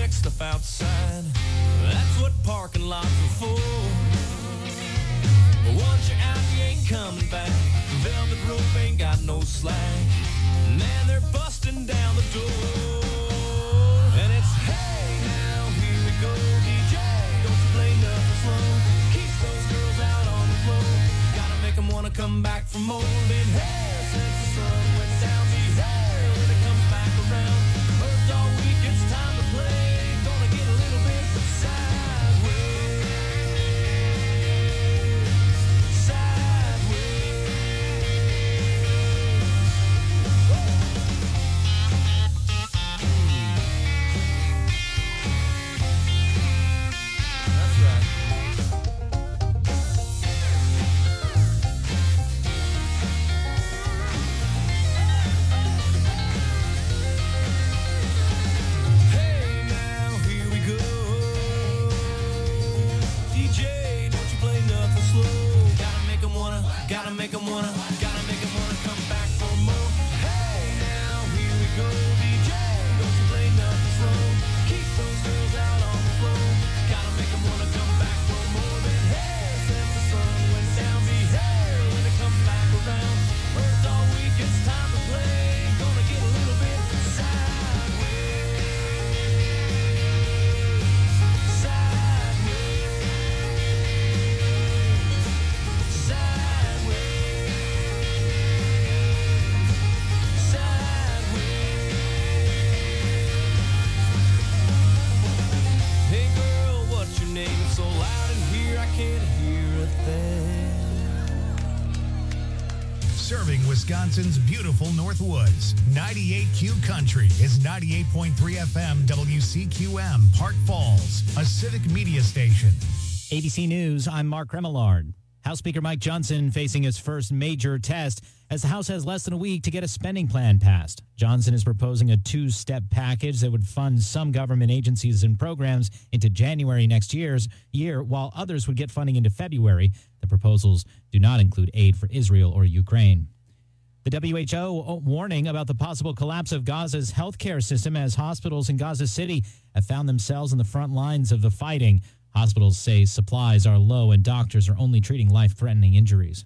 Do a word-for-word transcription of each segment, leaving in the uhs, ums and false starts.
wreck stuff outside. That's what parking lots are for. But once you're out, you ain't coming back. Velvet rope ain't got no slack. Man, they're busting down the door. And it's, hey, now here we go, D J. Don't you play nothing slow. Keep those girls out on the floor. Gotta make them wanna come back for more. Been here since the sun went down. Be here when it comes back around. Birds all week, it's time to play. Gonna get a little bit sideways. Sideways. That's right. Hey, now here we go. D J, don't you play nothing slow. Gotta make 'em wanna, gotta make 'em wanna, gotta make 'em wanna come back for more. Hey, now here we go. D J, don't you play nothing slow. Keep those girls out on the floor. Gotta make 'em wanna come back for more. Been here since the sun went down. Be here when it comes back around. Birds all week, it's time to play. Gonna get a little bit sideways. Sideways. Sideways. Sideways. Hey girl, what's your name? It's so loud in here I can't hear a thing. Serving Wisconsin's beautiful Northwoods. ninety-eight Q Country is ninety-eight point three F M W C Q M, Park Falls, a civic media station. A B C News, I'm Mark Remillard. House Speaker Mike Johnson facing his first major test as the House has less than a week to get a spending plan passed. Johnson is proposing a two-step package that would fund some government agencies and programs into January next year's year, while others would get funding into February. The proposals do not include aid for Israel or Ukraine. The W H O warning about the possible collapse of Gaza's healthcare system as hospitals in Gaza City have found themselves in the front lines of the fighting. Hospitals say supplies are low and doctors are only treating life-threatening injuries.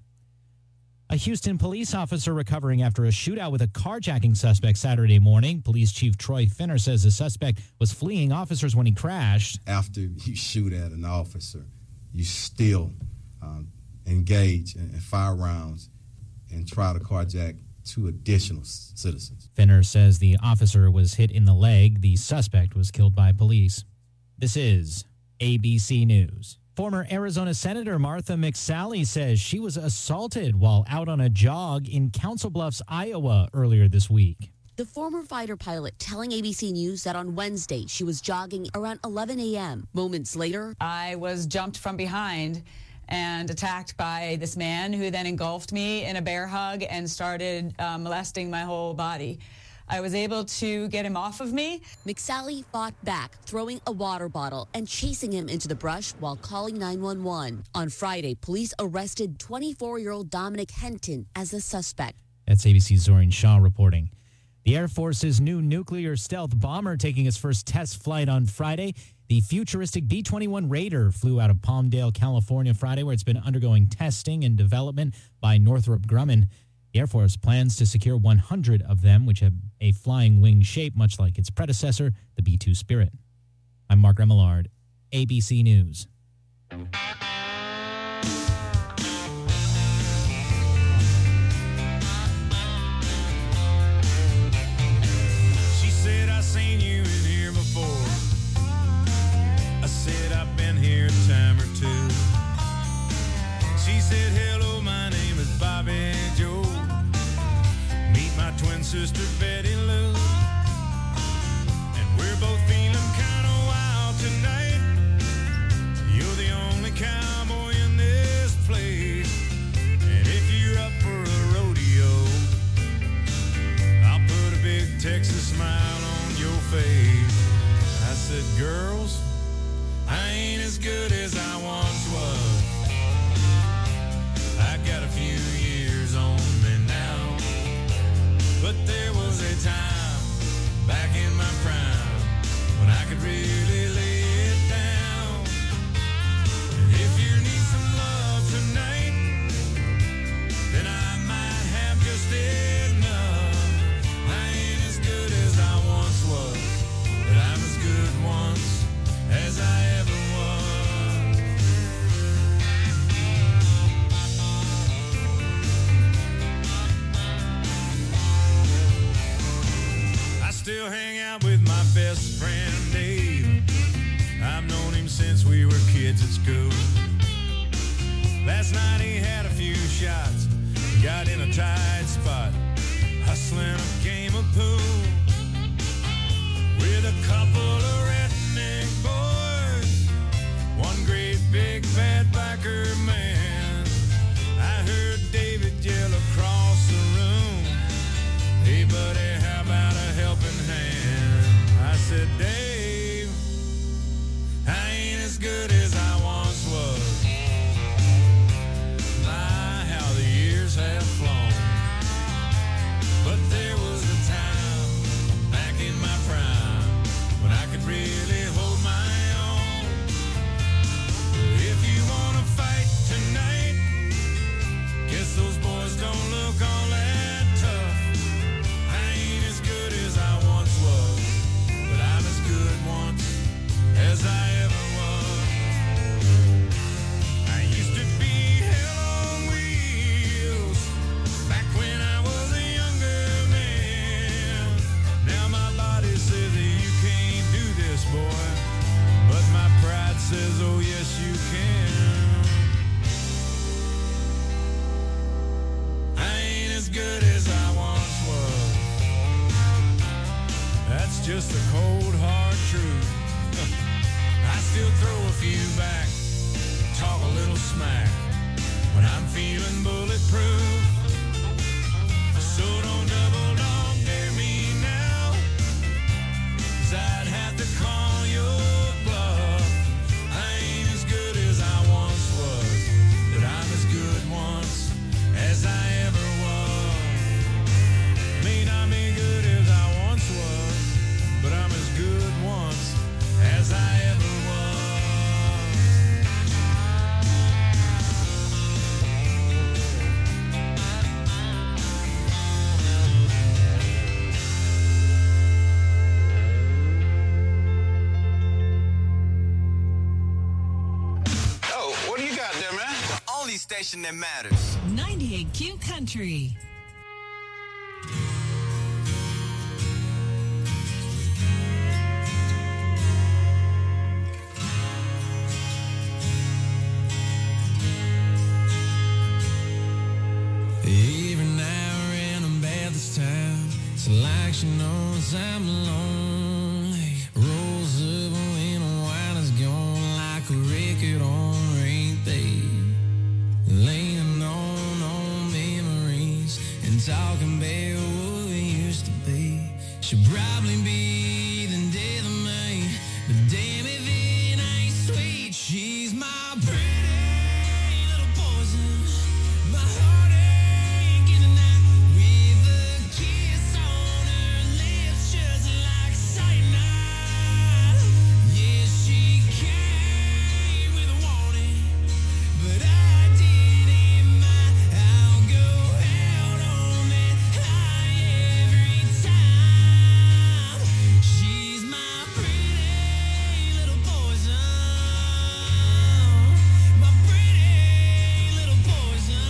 A Houston police officer recovering after a shootout with a carjacking suspect Saturday morning. Police Chief Troy Finner says the suspect was fleeing officers when he crashed. After you shoot at an officer, you still um, engage and fire rounds and try to carjack two additional c- citizens. Finner says the officer was hit in the leg. The suspect was killed by police. This is A B C News. Former Arizona Senator Martha McSally says she was assaulted while out on a jog in Council Bluffs, Iowa earlier this week. The former fighter pilot telling A B C News that on Wednesday she was jogging around eleven a.m. Moments later, I was jumped from behind and attacked by this man who then engulfed me in a bear hug and started uh, molesting my whole body. I was able to get him off of me. McSally fought back, throwing a water bottle and chasing him into the brush while calling nine one one. On Friday, police arrested twenty-four-year-old Dominic Henton as the suspect. That's A B C's Zorin Shaw reporting. The Air Force's new nuclear stealth bomber taking its first test flight on Friday. The futuristic B twenty-one Raider flew out of Palmdale, California Friday, where it's been undergoing testing and development by Northrop Grumman. The Air Force plans to secure one hundred of them, which have a flying wing shape, much like its predecessor, the B two Spirit. I'm Mark Remillard, A B C News. She said, I seen you in here before. I said, I've been here a time or two. She said, hello, my name is Bobby Joe. Meet my twin sister, Betty Lou. And we're both feeling kind of wild tonight. You're the only cowboy in this place. And if you're up for a rodeo, I'll put a big Texas smile on your face. I said, girls, I ain't as good as I once was. I got a few years on me now. But there was a time back in my prime when I could really lay it down. If you need some love tonight, then I might have just enough. I ain't as good as I once was, but I'm as good once as I ever was. I still hang out with my best friend Dave. I've known him since we were kids at school. Last night he had a few shots, got in a tight spot, hustling a game of pool with a couple of redneck boys, one great big fat biker man. I heard David yell across the room, "Hey buddy, how about a helping hand?" I said, "Dave, I ain't as good as I once was. My, how the years have flown. But there was a time back in my prime when I could really hold my own. If you want to fight tonight, guess those boys don't look all that tough. I ain't as good as I once was, but I'm as good once as I ever was. I used to be hell on wheels back when I was a younger man. Now my body says that you can't do this, boy, but my pride says, oh yes you can. I ain't as good as I once was. That's just the cold hard truth. I still throw a few back, talk a little smack when I'm feeling bulletproof. So don't double dog dare me now, 'cause I'd have to call your bluff. I ain't as good as I once was, but I'm as good once as I ever was. May not be good as I once was, but I'm as good once as I ever was. Oh, what do you got there, man? The only station that matters. ninety-eight Q Country. Every now and then I'm bad this time. It's like she knows I'm lonely. Rolls up when the wine is gone like a record on repeat. Laying on on memories and talking about what we used to be. She'll probably be the death of me, but damn if it ain't sweet. She's my pretty little poison, my heartache in the night, with a kiss on her lips just like cyanide. Yeah, she came with a warning, but I didn't mind. I'll go out on that high every time. She's my pretty little poison, my pretty little poison.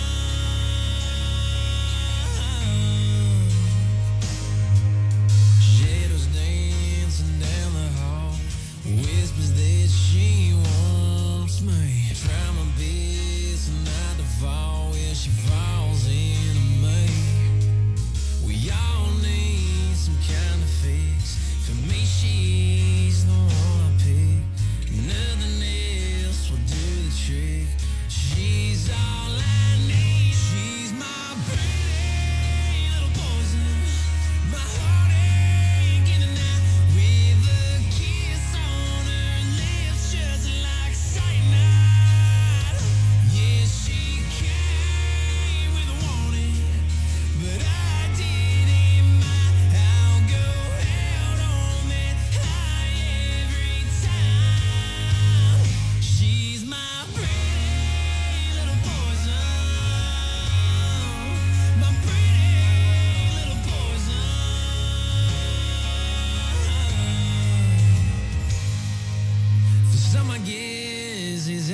Shadows dancing down the hall, whispers that she wants me. Try my best not to fall when she falls into me. We all need some kind of fix. For me, she's the one I pick. Nothing else will do the trick. She's all I need. She's my pretty little poison, my heartache in the night, with a kiss on her lips just like cyanide. Yeah, she came with a warning, but I didn't mind. I'll go out on that high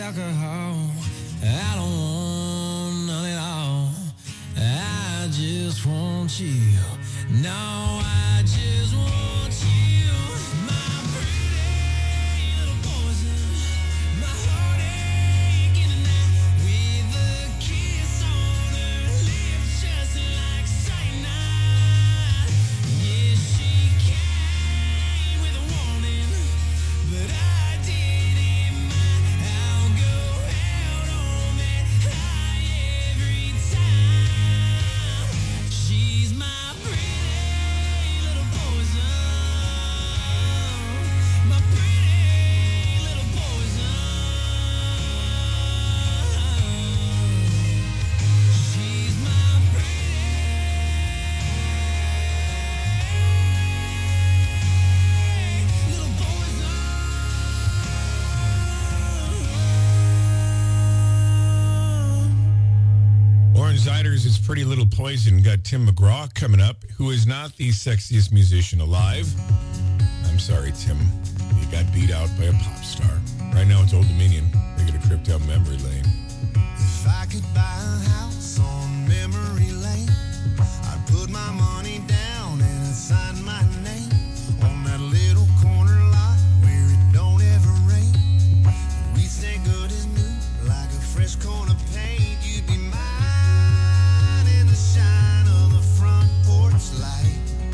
alcohol. I don't want none at all. I just want you. No, I just want you. My pretty little poison. My heartache in the night. With a kiss on her lips just like cyanide. Yeah, she came with a warning, but I didn't mind. I'll go out on that high every time. She's my pretty little poison. My pretty little poison. She's my pretty little poison. Orange Ziders is Pretty Little Poison. Got Tim McGraw coming up, who is not the sexiest musician alive. I'm sorry, Tim. You got beat out by a pop star. Right now it's Old Dominion. They get a trip down memory lane. If I could buy a house on memory lane, I'd put my money down and I'd sign my name on that little corner lot where it don't ever rain. We stay good as new, like a fresh coat of paint. You'd be mine in the shine of the front porch light.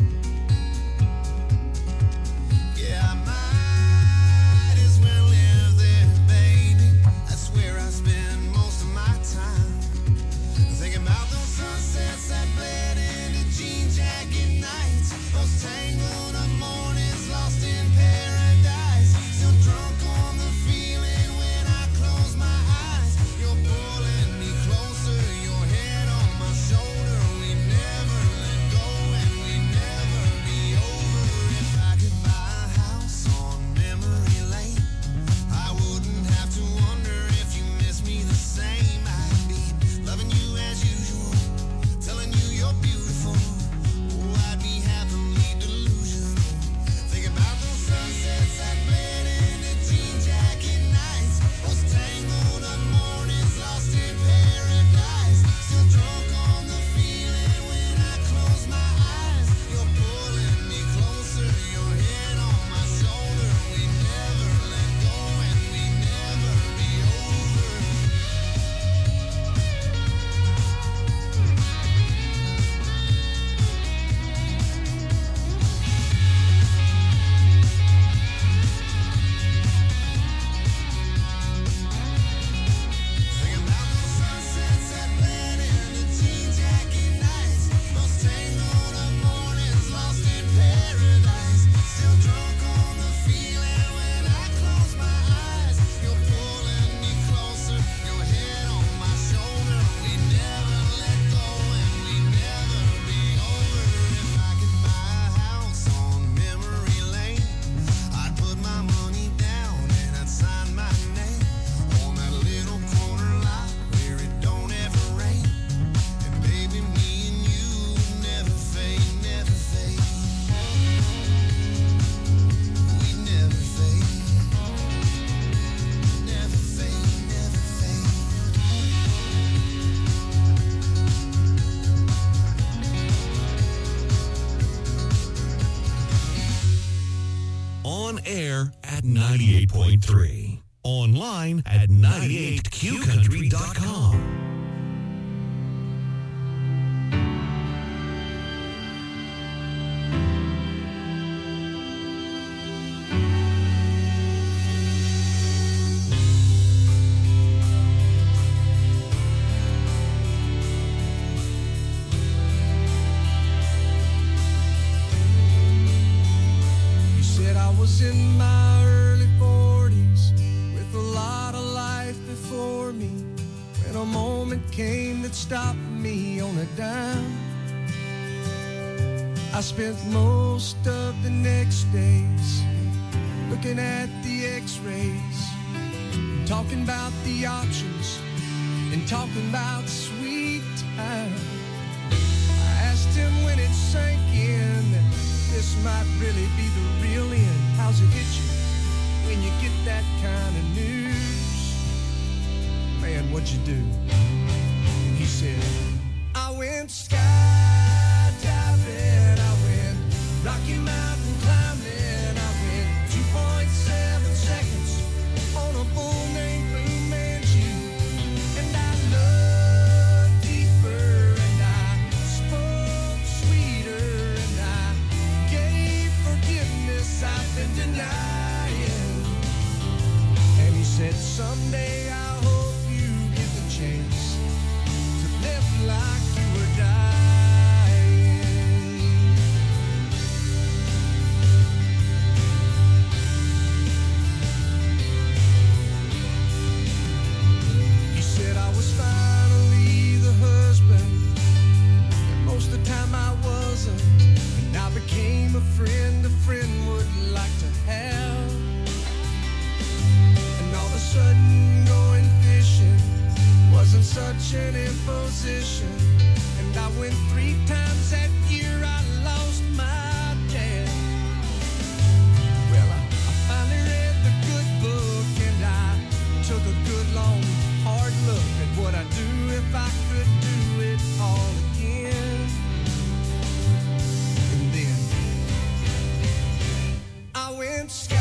Yeah, I might as well live there, baby. That's where I spend most of my time. Thinking about those sunsets that bled into jean jacket nights. Those tangled up mornings lost in paradise. Still drunk on the feeling when I close my eyes. You're pulling me closer, your head on my shoulder. We never let go and we never be over. If I could buy a house on memory lane, I wouldn't have to wonder if you miss me the same. I'd be loving you as usual, telling you you're beautiful. Oh, I'd be happily delusional. Think about those sunsets that bled into jean jacket nights. Those tangled up mornings lost in paradise. Still drunk on the feeling when I close my eyes. You're pulling me closer, your head on my shoulder. We never let go and we never be over. Thinking about those sunsets that bled into jean jacket nights. Those tangled up mornings lost in paradise. Still drunk on the feeling when I close my eyes. You're pulling me closer, your head on my shoulder. We never let go and we never be over. If I could buy a house on memory lane, I'd put my money down and I'd sign my name on that little corner lot where it don't ever rain. And baby, me and you would never fade, never fade. We never fade. Never fade, never fade. On air at ninety-eight point three. Online at ninety-eight q country dot com. You said I was in my early forties with a lot of life before me, when a moment came that stopped me on a dime. I spent most of the next days looking at the x-rays, talking about the options and talking about sweet time. I asked him when it sank in that this might really be the real end. How's it hit you when you get that kind of news? man, what'd you do? And he said, I went skydiving, I went Rocky Mountain climbing, I went two point seven seconds on a bull named Blue Manchu. And I loved deeper, and I spoke sweeter, and I gave forgiveness I've been denying. And he said, someday I hope you get the chance to live like you were dying. He said I was finally the husband, and most of the time I wasn't. And I became a friend a friend would like to have. And all of a sudden going fishing wasn't such an imposition. And I went three times that year, I lost my dad. Well, I, I finally read the good book, and I took a good long hard look at what I'd do if I could do it all again. And then I went skydiving,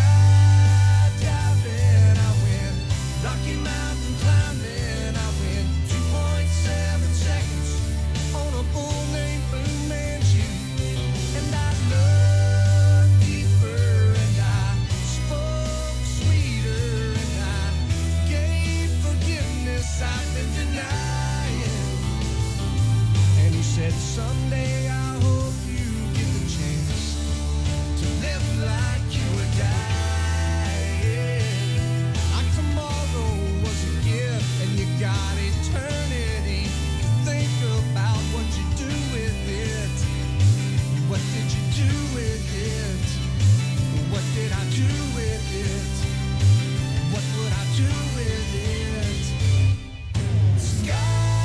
I went Rocky Mountain climbing, I went two point seven seconds on a bull named Blue Manchu. And I loved deeper, and I spoke sweeter, and I gave forgiveness I've been denying. And he said, someday I hope you get the chance to live like you were dying. Like tomorrow was a gift, and you got eternity. Think about what you do with it. What did you do with it? What did I do with it? What would I do with it? Skydiving,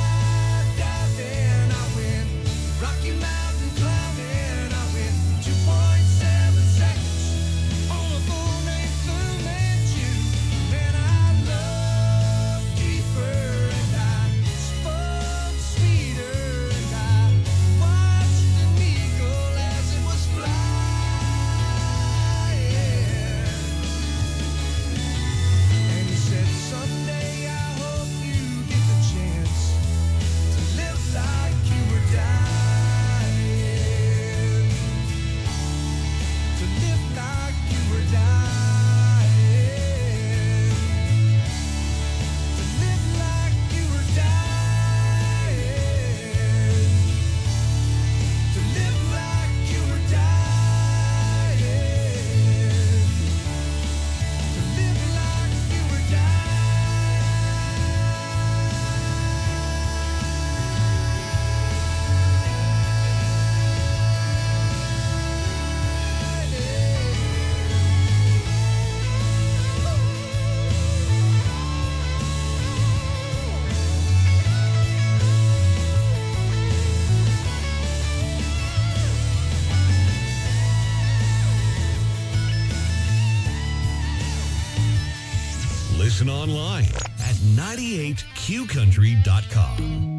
I went Rocky Mountain climbing, I went two point seven seconds on a bull named Blue Manchu. Man, I loved deeper, and I spoke sweeter, and I watched an eagle as it was flying. And he said, someday I hope you get the chance to live like you were dying. To live like you were dying. To live like you were dying. To live like you were dying. To live like you were Listen online at ninety-eight q country dot com.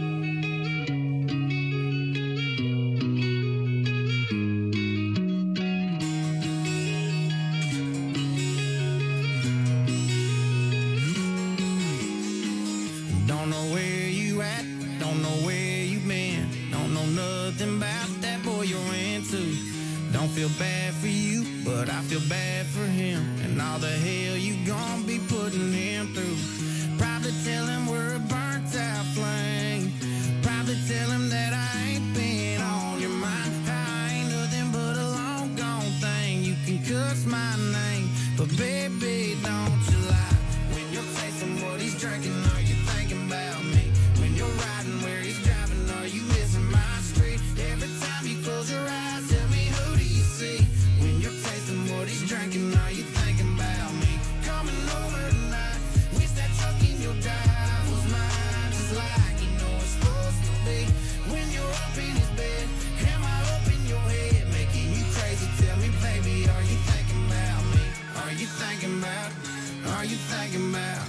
Don't know where you at, don't know where you been, don't know nothing about that boy you're into. Don't feel bad for you, but I feel bad for him, and all the hell you gon' be putting him through. Probably tell him we're a burnt out flame. Probably tell him that I ain't been on your mind. I ain't nothing but a long gone thing. You can cuss my name, but baby, don't you lie. When you're tasting what he's drinking, are you thinking about me? When you're riding where he's driving, are you missing my street? Every time you close your eyes, tell me, who do you see? When you're tasting what he's drinking, are you thinking about me? Coming over tonight, wish that truck in your drive was mine, just like you know it's supposed to be. When you're up in his bed, am I up in your head, making you crazy? Tell me, baby, are you thinking about me? Are you thinking about, are you thinking about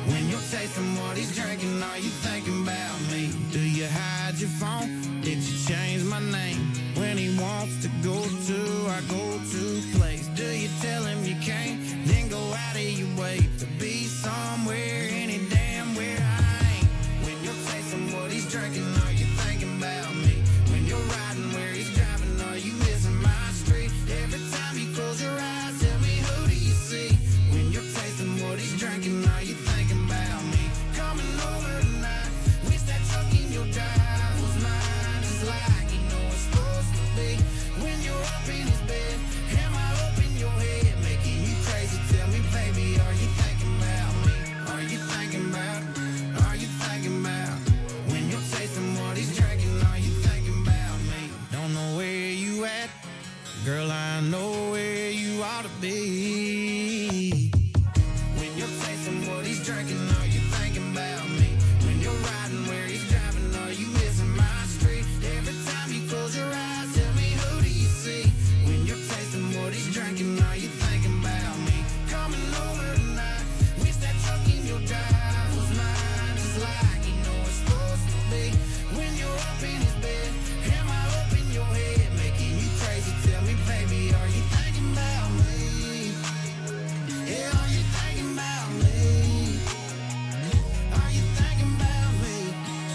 When you're tasting what he's drinking, are you thinking about me? Do you hide your phone? Did you change my name? When he wants to go to our go-to place, do you tell him you can't? Then go out of your way to be somewhere, any damn where I ain't. When you're tasting what he's drinking, are you thinking about me? When you're riding where he's driving, are you missing my street? Every time you close your eyes, tell me who do you see? When you're tasting what he's drinking, are you thinking about me? Coming over tonight, wish that truck in your drive was mine, just like you know it's supposed to be. When you're up in his bed, am I up in your head, making you crazy? Tell me, baby, are you thinking about me? Are you thinking about? Are you thinking about? When you're tasting what he's drinking, are you thinking about me? Don't know where you at, girl, I know where you ought to be. When you're tasting what he's drinking, are you thinking about me? When you're riding where he's driving, are you missing my street? Every time you close your eyes, tell me who do you see? When you're tasting what he's drinking, are you thinking about me? Coming over tonight, wish that truck in your drive was mine, just like you know it's supposed to be. When you're up in his bed, am I up in your head, making you crazy? Tell me, baby, are you thinking about me? Yeah, are you thinking about me? Are you thinking about me?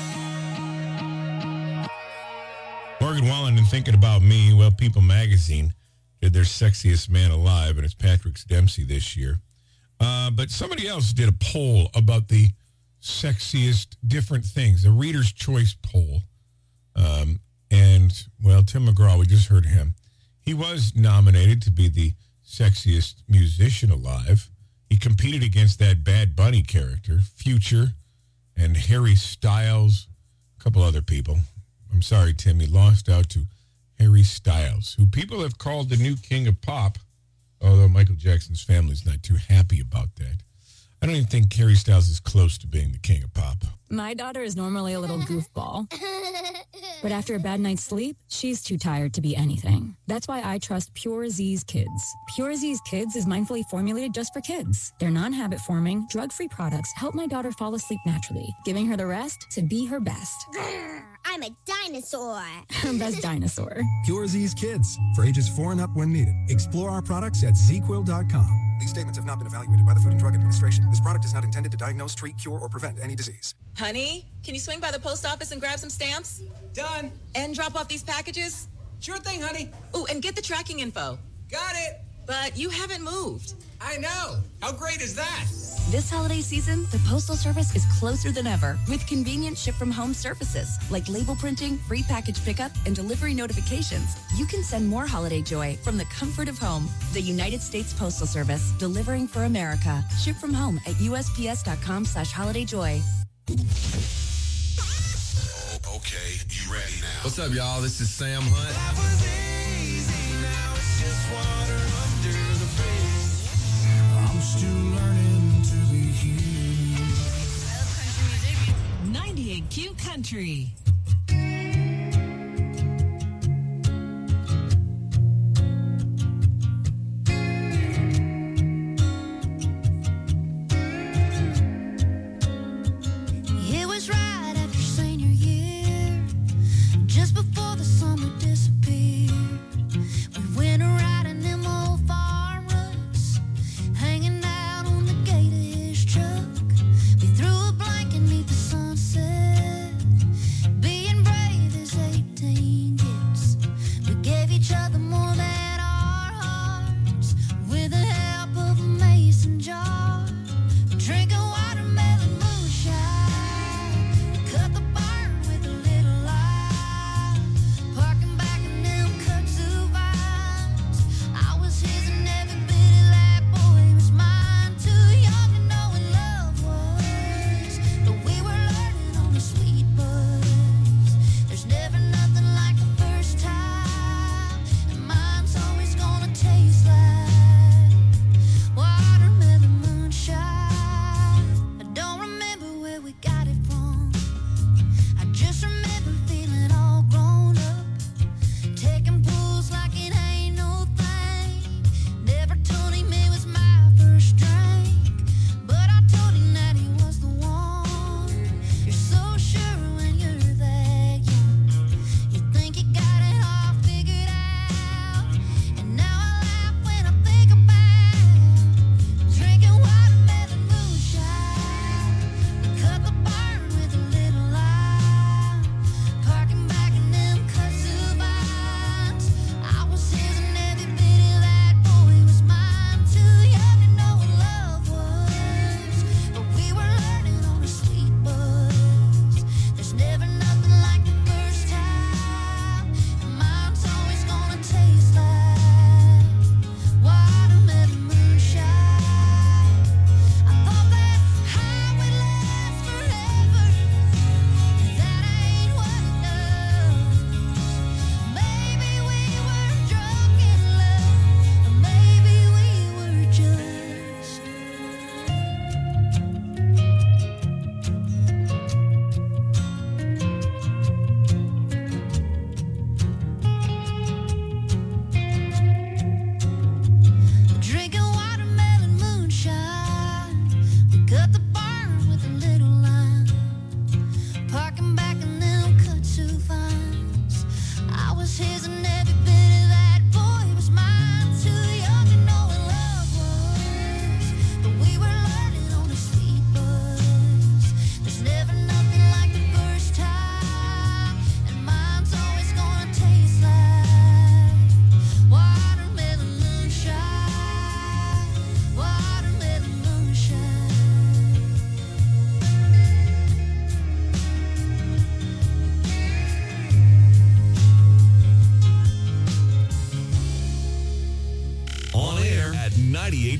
Morgan Wallen and Thinking About Me. Well, People Magazine did their Sexiest Man Alive, and it's Patrick Dempsey this year. Uh, but somebody else did a poll about the sexiest different things, a Reader's Choice poll. Um, and, well, Tim McGraw, we just heard him. He was nominated to be the sexiest musician alive. He competed against that Bad Bunny character, Future, and Harry Styles, a couple other people. I'm sorry, Tim, he lost out to Harry Styles, who people have called the new king of pop, although Michael Jackson's family's not too happy about that. I don't even think Harry Styles is close to being the king of pop. My daughter is normally a little goofball, but after a bad night's sleep, she's too tired to be anything. That's why I trust Pure Z's Kids. Pure Z's Kids is mindfully formulated just for kids. Their non-habit forming, drug-free products help my daughter fall asleep naturally, giving her the rest to be her best. I'm a dinosaur. Her best dinosaur. Pure Z's Kids, for ages four and up when needed. Explore our products at z quill dot com. These statements have not been evaluated by the Food and Drug Administration. This product is not intended to diagnose, treat, cure, or prevent any disease. Honey, can you swing by the post office and grab some stamps? Done. And drop off these packages? Sure thing, honey. Ooh, and get the tracking info. Got it. But you haven't moved. I know. How great is that? This holiday season, the Postal Service is closer than ever with convenient ship-from-home services like label printing, free package pickup, and delivery notifications. You can send more holiday joy from the comfort of home. The United States Postal Service, delivering for America. Ship from home at U S P S dot com slash holiday joy. Oh, okay, you ready now? What's up, y'all? This is Sam Hunt. Life was easy, now it's just water under the bridge. I'm still learning to be human. I love country music. ninety-eight Q Country. It was right after senior year, just before the summer disappeared. We went around in them old farm ruts, hanging out on the gate of his truck. We threw a blanket 'neath the sunset,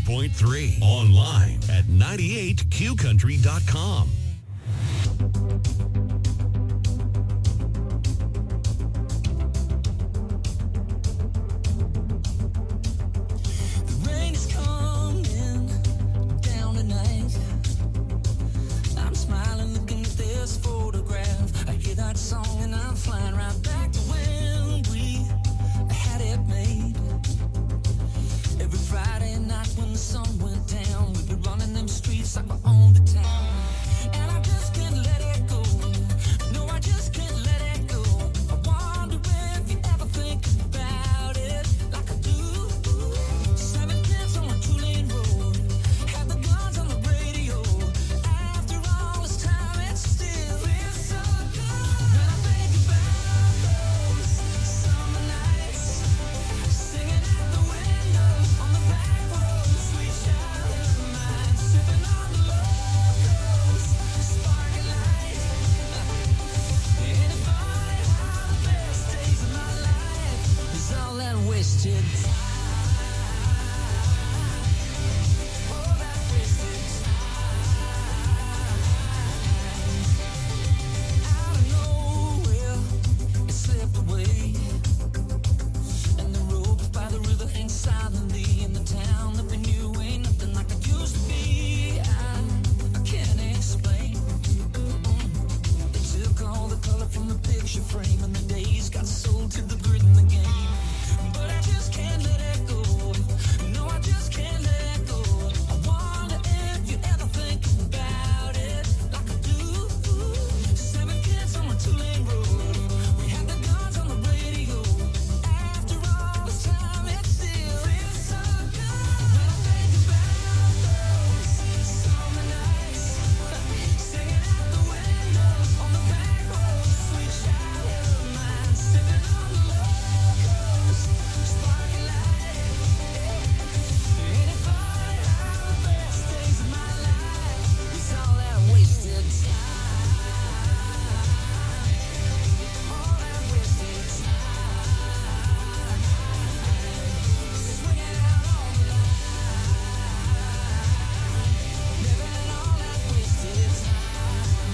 ninety-eight point three. Online at ninety-eight q country dot com. The rain is coming down tonight. I'm smiling, looking at this photograph. I hear that song and I'm flying right back to when we had it made. Every Friday night when the sun went down, we'd be running them streets like we owned the town. And I just can't let it go. No, I just can't let it go. I wonder if you ever think about it like I do. Seven kids on a two-lane road, have the guns on the radio. After all this time, it still feels so good. When I think about those summer nights, singing out the window on the back road, sweet childhood of mine, sipping on the locals, sparking light. Ain't it funny how the best days of my life is all that wasted time? All that wasted time. Out of nowhere, it slipped away. And the road by the river hangs silently in the town that we knew ain't nothing like it used to be. I, I can't explain. They took all the color from the picture frame and the days got sold to the grid in the game. But I just can't let it go. No, I just can't let it go. I wonder if you ever think about it like I do. Seven kids on a two-lane road. We had the guns on the radio. After all this time, it still feels so good. When I think about those summer nights, singing out the window on the back road, sweet childhood of mine, sipping on the locals, sparking light. Ain't it funny how the best days of my life is all that wasted time? All that wasted time. Swinging out on the line, living all that wasted time.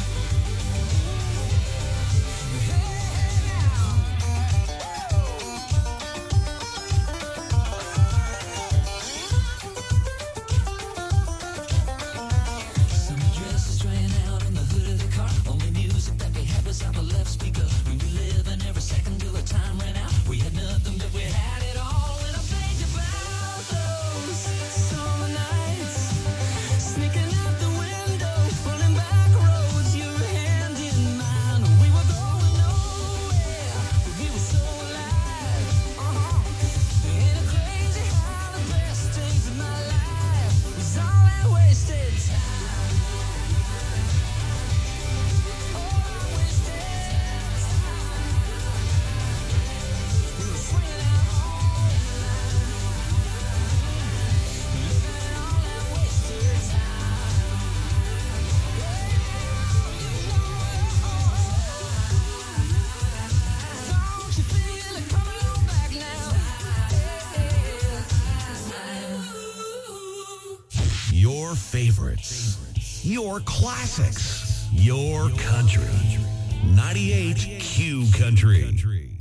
Summer dresses straying out in the hood of the car. Only music that we had was out the left speaker. We were living every second till the time ran out. We had nothing, but we had it all. And I think about those summer nights, sneaking out the window, running back roads, your hand in mine. We were going nowhere, but we were so alive. Uh-huh. Ain't it crazy how the best days of my life is all that wasted time? All that wasted time. We were swinging out on the line, living all that wasted time. Don't you feel it coming on back now? Your favorites, your classics, your country. ninety-eight Q Country.